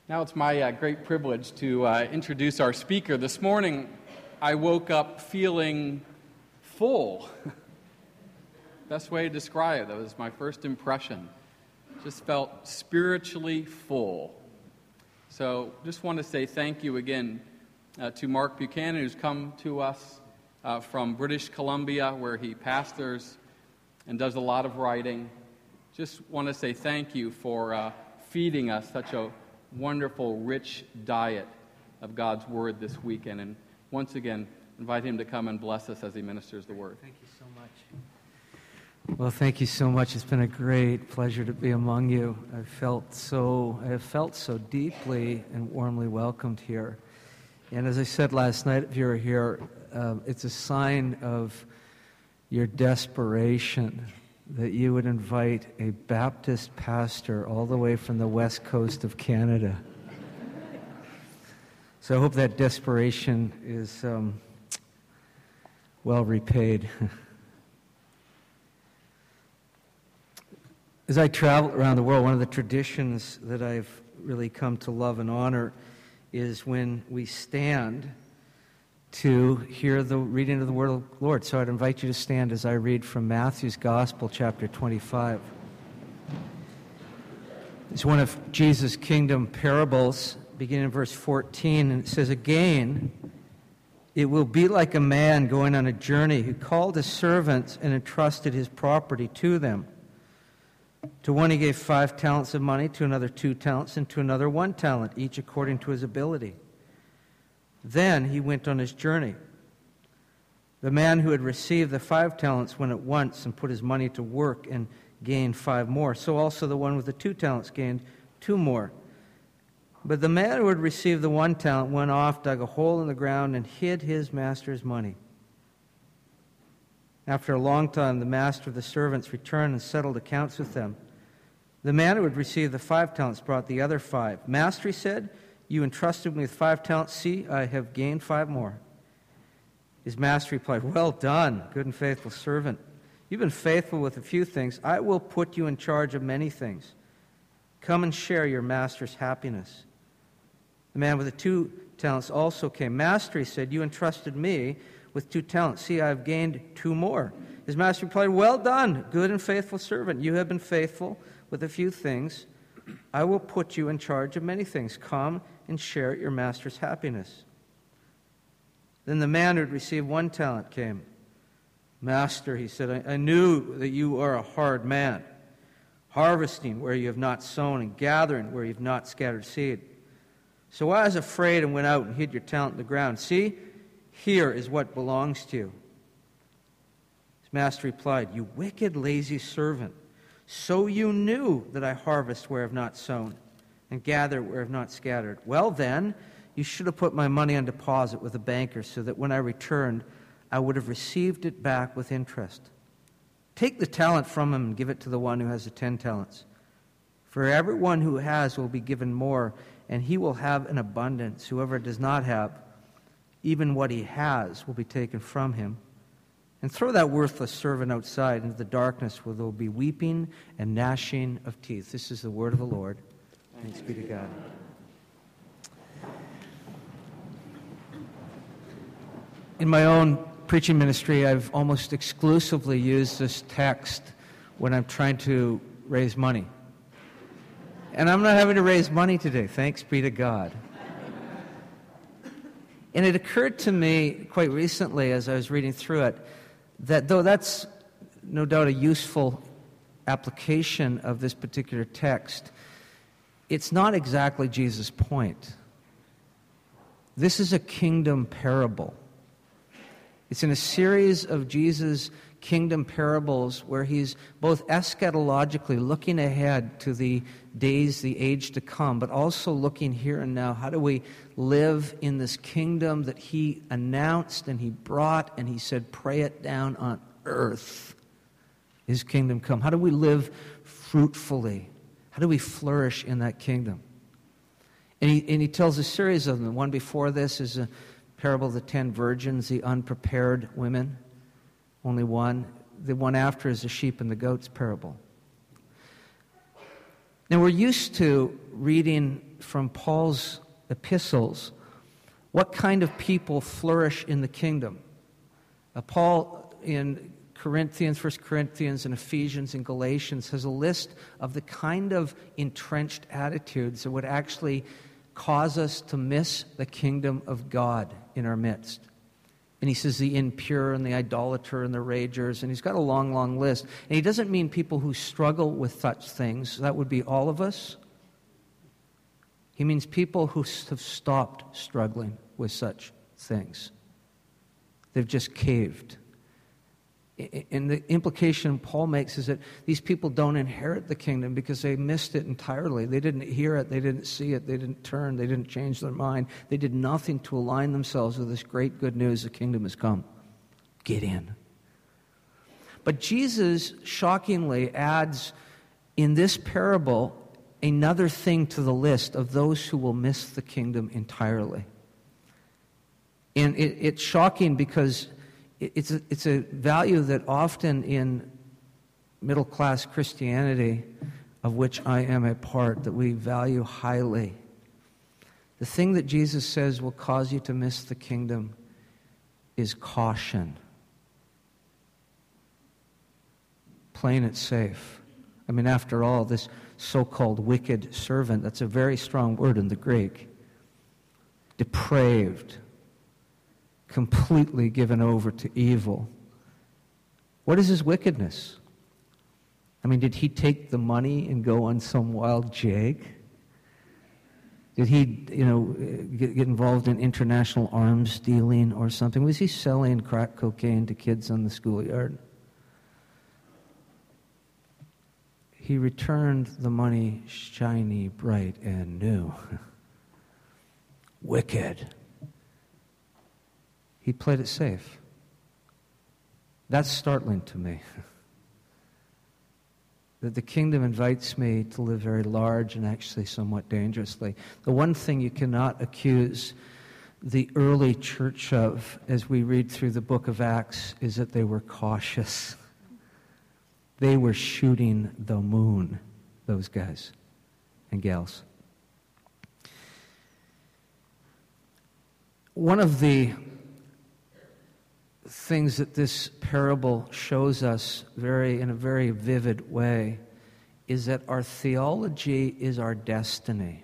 Now it's my great privilege to introduce our speaker. This morning, I woke up feeling full. Best way to describe it. That was my first impression. Just felt spiritually full. So just want to say thank you again to Mark Buchanan, who's come to us from British Columbia, where he pastors and does a lot of writing. Just want to say thank you for feeding us such a wonderful, rich diet of God's Word this weekend. And once again, invite him to come and bless us as he ministers the Word. Thank you so much. Well, thank you so much. It's been a great pleasure to be among you. I have felt so deeply and warmly welcomed here. And as I said last night, if you're here, it's a sign of your desperation that you would invite a Baptist pastor all the way from the west coast of Canada. So I hope that desperation is well repaid. As I travel around the world, one of the traditions that I've really come to love and honor is when we stand to hear the reading of the Word of the Lord. So I'd invite you to stand as I read from Matthew's Gospel, chapter 25. It's one of Jesus' kingdom parables, beginning in verse 14, and it says, "Again, it will be like a man going on a journey who called his servants and entrusted his property to them. To one he gave 5 talents of money, to another 2 talents, and to another 1 talent, each according to his ability. Then he went on his journey. The man who had received the 5 talents went at once and put his money to work and gained 5 more. So also the one with the 2 talents gained 2 more. But the man who had received the 1 talent went off, dug a hole in the ground, and hid his master's money. After a long time, the master of the servants returned and settled accounts with them. The man who had received the 5 talents brought the other 5. 'Master,' he said, 'you entrusted me with 5 talents. See, I have gained 5 more.' His master replied, 'Well done, good and faithful servant. You've been faithful with a few things. I will put you in charge of many things. Come and share your master's happiness.' The man with the 2 talents also came. 'Master,' he said, 'you entrusted me with 2 talents. See, I have gained 2 more.' His master replied, 'Well done, good and faithful servant. You have been faithful with a few things. I will put you in charge of many things. Come and share your master's happiness.' Then the man who had received 1 talent came. 'Master,' he said, I knew that you are a hard man, harvesting where you have not sown and gathering where you have not scattered seed. So I was afraid and went out and hid your talent in the ground. See, here is what belongs to you.' His master replied, 'You wicked, lazy servant. So you knew that I harvest where I have not sown and gather where I have not scattered. Well then, you should have put my money on deposit with a banker so that when I returned, I would have received it back with interest. Take the talent from him and give it to the one who has the 10 talents. For everyone who has will be given more, and he will have an abundance. Whoever does not have, even what he has will be taken from him. And throw that worthless servant outside into the darkness where there will be weeping and gnashing of teeth.'" This is the word of the Lord. Thanks be to God. In my own preaching ministry, I've almost exclusively used this text when I'm trying to raise money. And I'm not having to raise money today. Thanks be to God. And it occurred to me quite recently as I was reading through it that though that's no doubt a useful application of this particular text, it's not exactly Jesus' point. This is a kingdom parable. It's in a series of Jesus' kingdom parables where he's both eschatologically looking ahead to the days, the age to come, but also looking here and now. How do we live in this kingdom that he announced and he brought and he said, pray it down on earth, his kingdom come? How do we live fruitfully? How do we flourish in that kingdom? And he tells a series of them. The one before this is a parable of the 10 virgins, the unprepared women. Only one. The one after is the sheep and the goats parable. Now, we're used to reading from Paul's epistles what kind of people flourish in the kingdom. Paul, in Corinthians, 1 Corinthians, and Ephesians, and Galatians, has a list of the kind of entrenched attitudes that would actually cause us to miss the kingdom of God in our midst. And he says the impure and the idolater and the ragers, and he's got a long, long list. And he doesn't mean people who struggle with such things. That would be all of us. He means people who have stopped struggling with such things. They've just caved. And the implication Paul makes is that these people don't inherit the kingdom because they missed it entirely. They didn't hear it, they didn't see it, they didn't turn, they didn't change their mind. They did nothing to align themselves with this great good news: the kingdom has come. Get in. But Jesus shockingly adds in this parable another thing to the list of those who will miss the kingdom entirely. And it's shocking because it's a value that often in middle-class Christianity, of which I am a part, that we value highly. The thing that Jesus says will cause you to miss the kingdom is caution. Playing it safe. I mean, after all, this so-called wicked servant, that's a very strong word in the Greek. Depraved. Completely given over to evil. What is his wickedness? I mean, did he take the money and go on some wild jag? Did he, get involved in international arms dealing or something? Was he selling crack cocaine to kids on the schoolyard? He returned the money shiny, bright, and new. Wicked. He played it safe. That's startling to me. That the kingdom invites me to live very large and actually somewhat dangerously. The one thing you cannot accuse the early church of, as we read through the book of Acts, is that they were cautious. They were shooting the moon, those guys and gals. One of the things that this parable shows us in a very vivid way is that our theology is our destiny.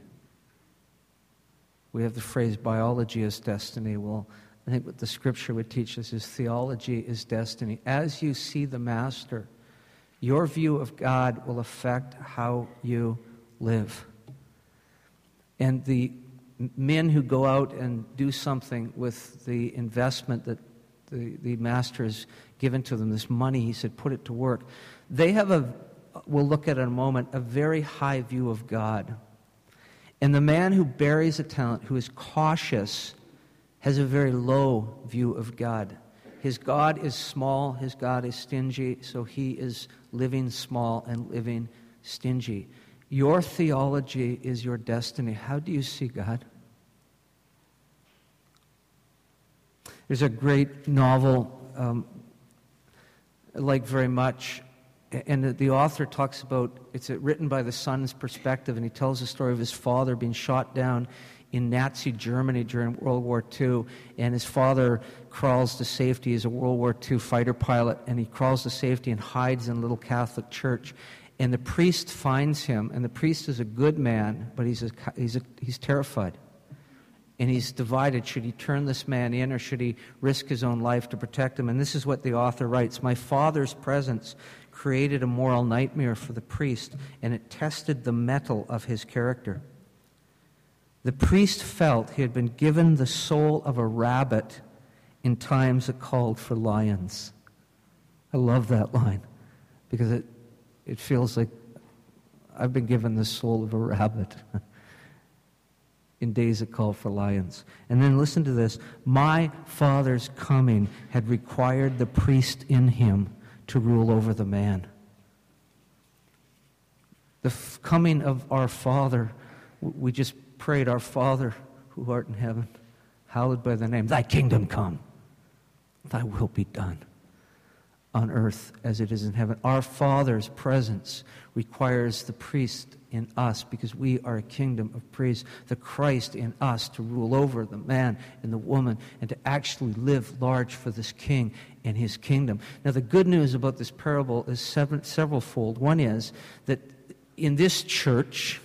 We have the phrase biology is destiny. Well, I think what the scripture would teach us is theology is destiny. As you see the Master, your view of God will affect how you live. And the men who go out and do something with the investment that the Master has given to them, this money, he said, put it to work. They have we'll look at in a moment, a very high view of God. And the man who buries a talent, who is cautious, has a very low view of God. His God is small, his God is stingy, so he is living small and living stingy. Your theology is your destiny. How do you see God? There's a great novel I like very much, and the author talks about, it's written by the son's perspective, and he tells the story of his father being shot down in Nazi Germany during World War II, and his father crawls to safety. He's a World War II fighter pilot, and he crawls to safety and hides in a little Catholic church. And the priest finds him, and the priest is a good man, but he's terrified. And he's divided. Should he turn this man in, or should he risk his own life to protect him? And this is what the author writes. My father's presence created a moral nightmare for the priest, and it tested the mettle of his character. The priest felt he had been given the soul of a rabbit in times that called for lions. I love that line, because it feels like I've been given the soul of a rabbit in days that call for lions. And then listen to this. My father's coming had required the priest in him to rule over the man. The coming of our Father, we just prayed, our Father who art in heaven, hallowed be thy name. Thy kingdom come. Thy will be done on earth as it is in heaven. Our Father's presence requires the priest in us because we are a kingdom of priests, the Christ in us to rule over the man and the woman and to actually live large for this king and his kingdom. Now, the good news about this parable is severalfold. One is that in this church,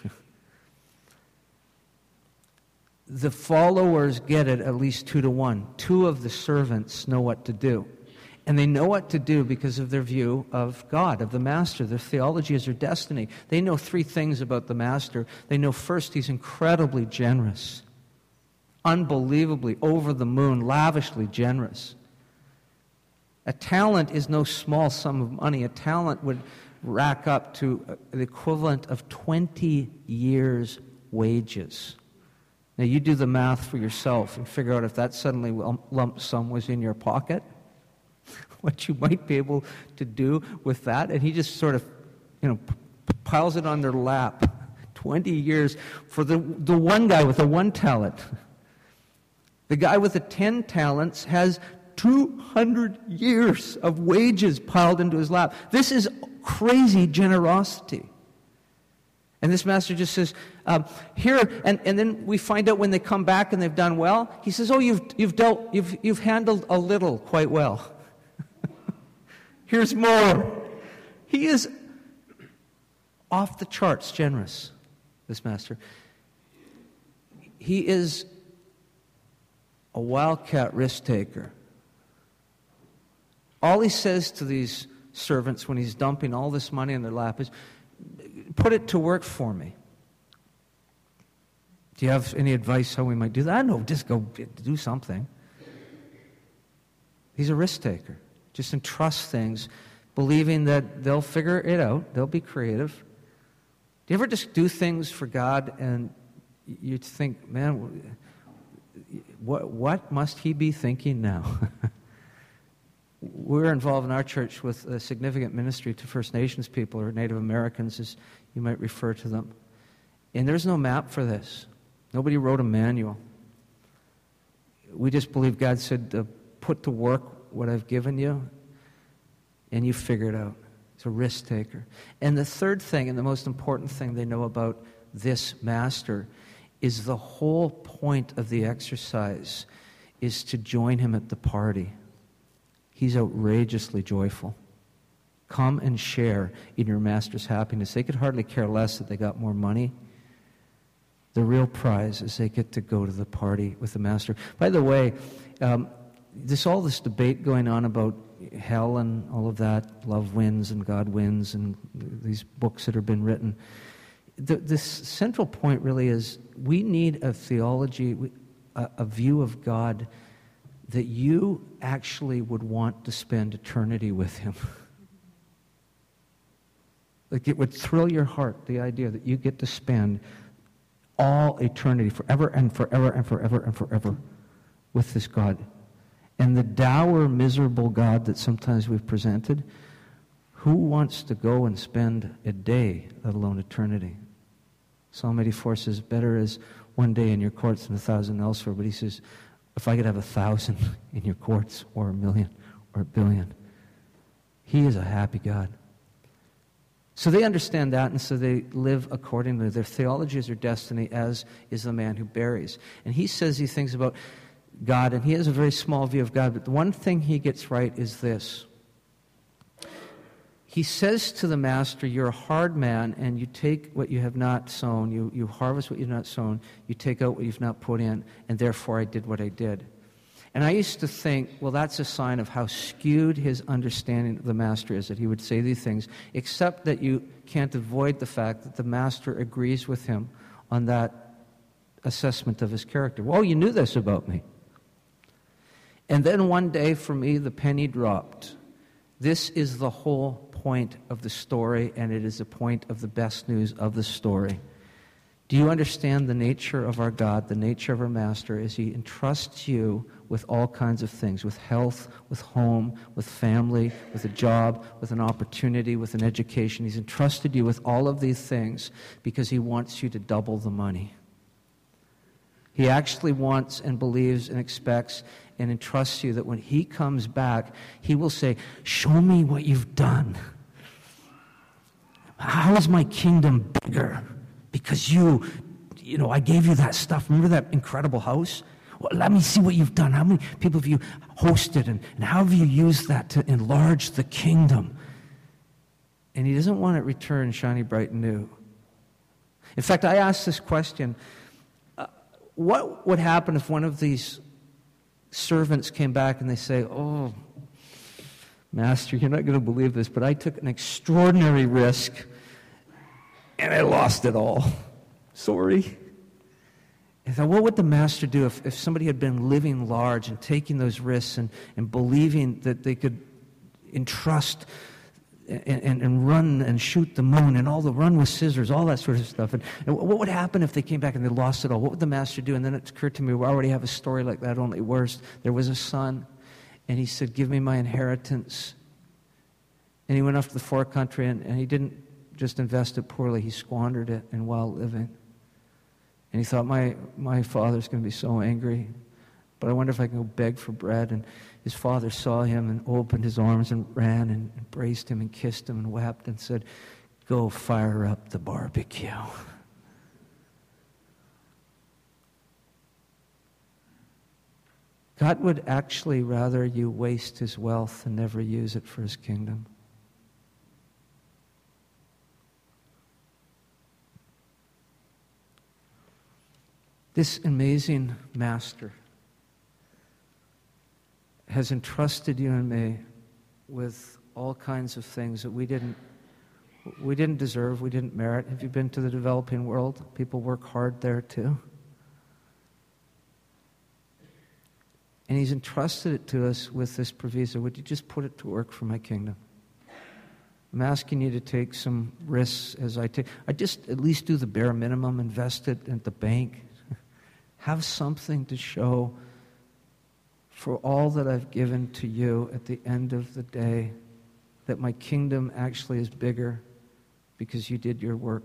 the followers get it at least 2-to-1. Two of the servants know what to do. And they know what to do because of their view of God, of the Master. Their theology is their destiny. They know 3 things about the Master. They know first, he's incredibly generous. Unbelievably, over the moon, lavishly generous. A talent is no small sum of money. A talent would rack up to the equivalent of 20 years' wages. Now, you do the math for yourself and figure out if that suddenly lump sum was in your pocket, what you might be able to do with that. And he just sort of, piles it on their lap. 20 years for the one guy with the 1 talent. The guy with the 10 talents has 200 years of wages piled into his lap. This is crazy generosity. And this master just says, here, and then we find out when they come back and they've done well, he says, oh, you've handled a little quite well. Here's more. He is off the charts generous, this master. He is a wildcat risk taker. All he says to these servants when he's dumping all this money in their lap is, put it to work for me. Do you have any advice how we might do that? No, just go do something. He's a risk taker. Just entrust things, believing that they'll figure it out. They'll be creative. Do you ever just do things for God and you think, man, what must he be thinking now? We're involved in our church with a significant ministry to First Nations people, or Native Americans, as you might refer to them. And there's no map for this. Nobody wrote a manual. We just believe God said, put to work what I've given you, and you figure it out. It's a risk taker. And the third thing, and the most important thing they know about this master, is the whole point of the exercise is to join him at the party. He's outrageously joyful. Come and share in your master's happiness. They could hardly care less that they got more money. The real prize is they get to go to the party with the master. By the way, there's all this debate going on about hell and all of that, love wins and God wins, and these books that have been written. This central point really is we need a theology, a view of God that you actually would want to spend eternity with him. Like it would thrill your heart, the idea that you get to spend all eternity, forever and forever and forever and forever, with this God. And the dour, miserable God that sometimes we've presented, who wants to go and spend a day, let alone eternity? Psalm 84 says, better is one day in your courts than 1,000 elsewhere. But he says, if I could have 1,000 in your courts, or 1,000,000, or 1,000,000,000. He is a happy God. So they understand that, and so they live accordingly. Their theology is their destiny, as is the man who buries. And he says these things about God, and he has a very small view of God, but the one thing he gets right is this. He says to the master, you're a hard man, and you take what you have not sown, you harvest what you've not sown, you take out what you've not put in, and therefore I did what I did. And I used to think, well, that's a sign of how skewed his understanding of the master is, that he would say these things, except that you can't avoid the fact that the master agrees with him on that assessment of his character. Well, you knew this about me. And then one day for me, the penny dropped. This is the whole point of the story, and it is the point of the best news of the story. Do you understand the nature of our God, the nature of our Master, as he entrusts you with all kinds of things, with health, with home, with family, with a job, with an opportunity, with an education. He's entrusted you with all of these things because he wants you to double the money. He actually wants and believes and expects and entrusts you that when he comes back, he will say, show me what you've done. How is my kingdom bigger? Because I gave you that stuff. Remember that incredible house? Well, let me see what you've done. How many people have you hosted, and how have you used that to enlarge the kingdom? And he doesn't want it returned shiny, bright, and new. In fact, I asked this question, what would happen if one of these servants came back and they say, oh, Master, you're not going to believe this, but I took an extraordinary risk and I lost it all. Sorry. I thought, what would the Master do if somebody had been living large and taking those risks and believing that they could entrust and run and shoot the moon and all the run with scissors, all that sort of stuff. And what would happen if they came back and they lost it all? What would the Master do? And then it occurred to me, we already have a story like that, only worse. There was a son, and he said, give me my inheritance. And he went off to the far country, and he didn't just invest it poorly. He squandered it in wild living. And he thought, my father's going to be so angry, but I wonder if I can go beg for bread. And his father saw him and opened his arms and ran and embraced him and kissed him and wept and said, go fire up the barbecue. God would actually rather you waste his wealth than never use it for his kingdom. This amazing Master has entrusted you and me with all kinds of things that we didn't deserve, we didn't merit. Have you been to the developing world? People work hard there too. And he's entrusted it to us with this proviso. Would you just put it to work for my kingdom? I'm asking you to take some risks as I take. I just at least do the bare minimum, invest it at the bank. Have something to show for all that I've given to you at the end of the day, that my kingdom actually is bigger because you did your work.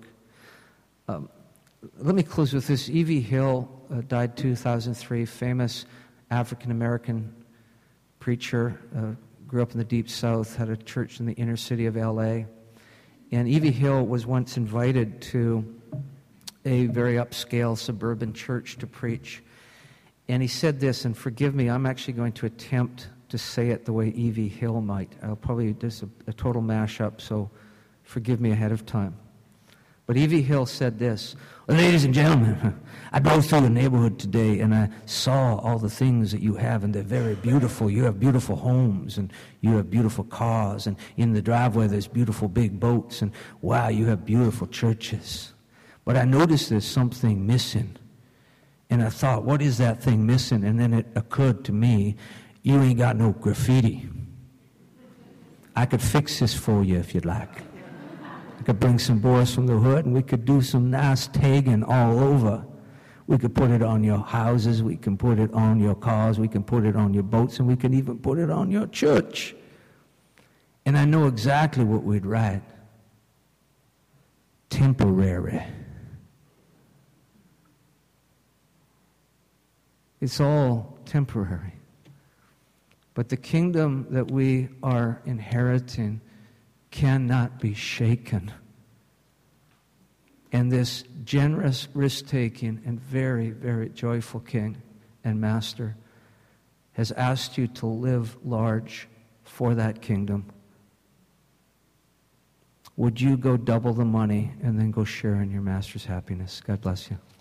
Let me close with this. E.V. Hill died 2003, famous African-American preacher, grew up in the Deep South, had a church in the inner city of L.A. And E.V. Hill was once invited to a very upscale suburban church to preach. And he said this, and forgive me, I'm actually going to attempt to say it the way E.V. Hill might. I'll probably do a total mashup, so forgive me ahead of time. But E.V. Hill said this, ladies and gentlemen, I drove through the neighborhood today and I saw all the things that you have, and they're very beautiful. You have beautiful homes, and you have beautiful cars, and in the driveway there's beautiful big boats, and wow, you have beautiful churches. But I noticed there's something missing. And I thought, what is that thing missing? And then it occurred to me, you ain't got no graffiti. I could fix this for you if you'd like. I could bring some boys from the hood, and we could do some nice tagging all over. We could put it on your houses, we can put it on your cars, we can put it on your boats, and we can even put it on your church. And I know exactly what we'd write. Temporary. It's all temporary. But the kingdom that we are inheriting cannot be shaken. And this generous, risk-taking, and very, very joyful King and Master has asked you to live large for that kingdom. Would you go double the money and then go share in your Master's happiness? God bless you.